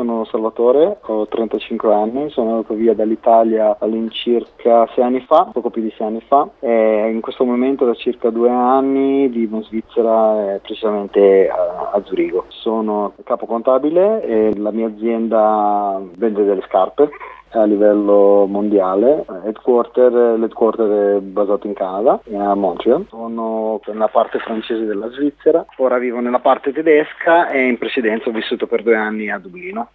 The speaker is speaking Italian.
sono Salvatore, ho 35 anni, sono andato via dall'Italia all'incirca 6 anni fa, poco più di 6 anni fa, e in questo momento da circa 2 anni vivo in Svizzera, precisamente a Zurigo. Sono capo contabile e la mia azienda vende delle scarpe a livello mondiale. L'headquarter è basato in Canada, a Montreal. Sono nella parte francese della Svizzera, ora vivo nella parte tedesca e in precedenza ho vissuto per 2 anni a Dublino.